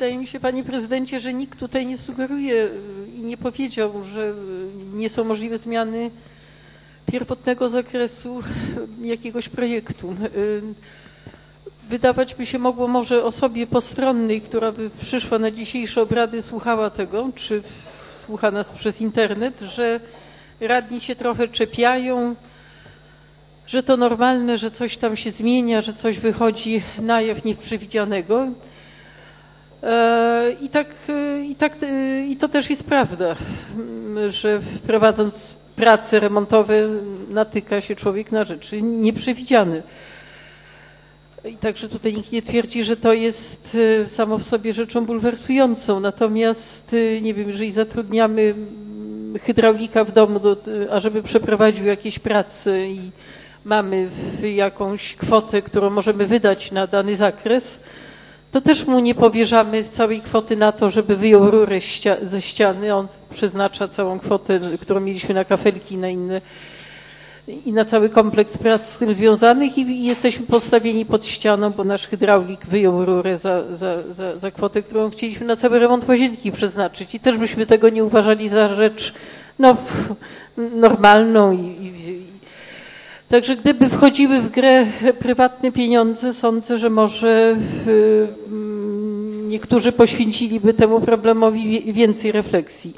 wydaje mi się, panie prezydencie, że nikt tutaj nie sugeruje i nie powiedział, że nie są możliwe zmiany pierwotnego zakresu jakiegoś projektu. Wydawać by się mogło może osobie postronnej, która by przyszła na dzisiejsze obrady, słuchała tego, czy słucha nas przez internet, że radni się trochę czepiają, że to normalne, że coś tam się zmienia, że coś wychodzi na jaw nieprzewidzianego. I to też jest prawda, że prowadząc prace remontowe natyka się człowiek na rzeczy nieprzewidziane. I także tutaj nikt nie twierdzi, że to jest samo w sobie rzeczą bulwersującą. Natomiast, nie wiem, jeżeli zatrudniamy hydraulika w domu, ażeby przeprowadził jakieś prace i mamy jakąś kwotę, którą możemy wydać na dany zakres, to też mu nie powierzamy całej kwoty na to, żeby wyjął rurę ze ściany. On przeznacza całą kwotę, którą mieliśmy na kafelki, na inne i na cały kompleks prac z tym związanych i jesteśmy postawieni pod ścianą, bo nasz hydraulik wyjął rurę za kwotę, którą chcieliśmy na cały remont łazienki przeznaczyć. I też byśmy tego nie uważali za rzecz normalną. Także gdyby wchodziły w grę prywatne pieniądze, sądzę, że może niektórzy poświęciliby temu problemowi więcej refleksji.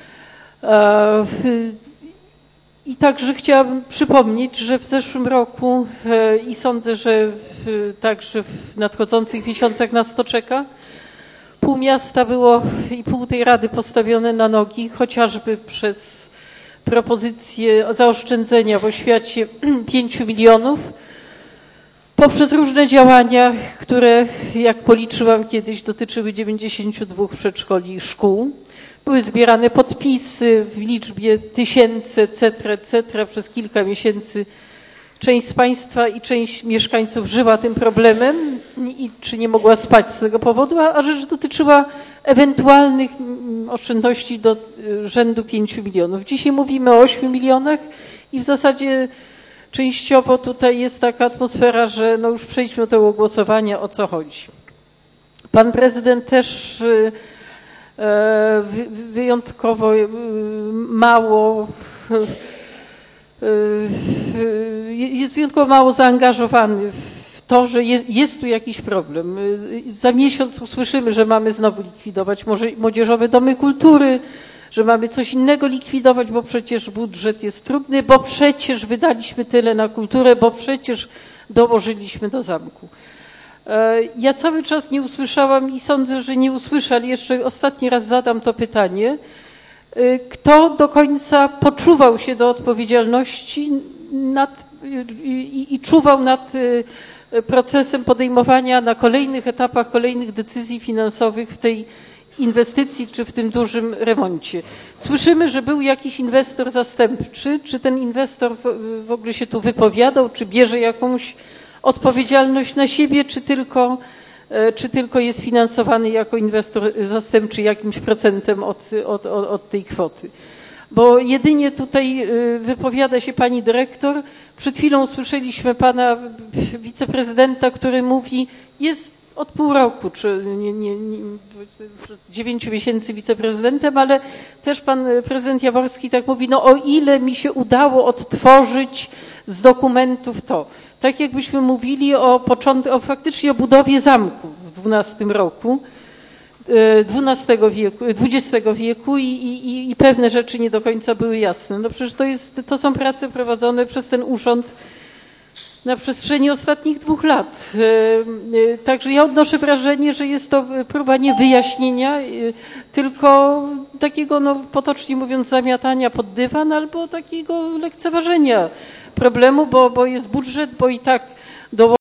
I także chciałabym przypomnieć, że w zeszłym roku i sądzę, że także w nadchodzących miesiącach nas to czeka, pół miasta było i pół tej rady postawione na nogi, chociażby przez propozycję zaoszczędzenia w oświacie 5 milionów, poprzez różne działania, które, jak policzyłam kiedyś, dotyczyły 92 przedszkoli i szkół. Były zbierane podpisy w liczbie tysięcy, etc. Przez kilka miesięcy część z państwa i część mieszkańców żyła tym problemem i czy nie mogła spać z tego powodu, a rzecz dotyczyła ewentualnych oszczędności do rzędu 5 milionów. Dzisiaj mówimy o 8 milionach i w zasadzie częściowo tutaj jest taka atmosfera, że no już przejdźmy do tego głosowania, o co chodzi. Pan prezydent też wyjątkowo mało jest wyjątkowo mało zaangażowany w to, że jest tu jakiś problem. Za miesiąc usłyszymy, że mamy znowu likwidować młodzieżowe domy kultury, że mamy coś innego likwidować, bo przecież budżet jest trudny, bo przecież wydaliśmy tyle na kulturę, bo przecież dołożyliśmy do zamku. Ja cały czas nie usłyszałam i sądzę, że nie usłyszę, ale jeszcze ostatni raz zadam to pytanie. Kto do końca poczuwał się do odpowiedzialności i czuwał nad procesem podejmowania na kolejnych etapach, kolejnych decyzji finansowych w tej inwestycji czy w tym dużym remoncie? Słyszymy, że był jakiś inwestor zastępczy. Czy ten inwestor w ogóle się tu wypowiadał, czy bierze jakąś odpowiedzialność na siebie, czy tylko jest finansowany jako inwestor zastępczy jakimś procentem od tej kwoty? Bo jedynie tutaj wypowiada się pani dyrektor. Przed chwilą usłyszeliśmy pana wiceprezydenta, który mówi, jest od pół roku, czy powiedzmy 9 miesięcy wiceprezydentem, ale też pan prezydent Jaworski tak mówi, no o ile mi się udało odtworzyć z dokumentów to. Tak jakbyśmy mówili faktycznie o budowie zamku w XII roku, XX wieku i pewne rzeczy nie do końca były jasne. No przecież to są prace prowadzone przez ten urząd na przestrzeni ostatnich 2 lat. Także ja odnoszę wrażenie, że jest to próba nie wyjaśnienia, tylko takiego, no potocznie mówiąc, zamiatania pod dywan albo takiego lekceważenia problemu, bo jest budżet, bo i tak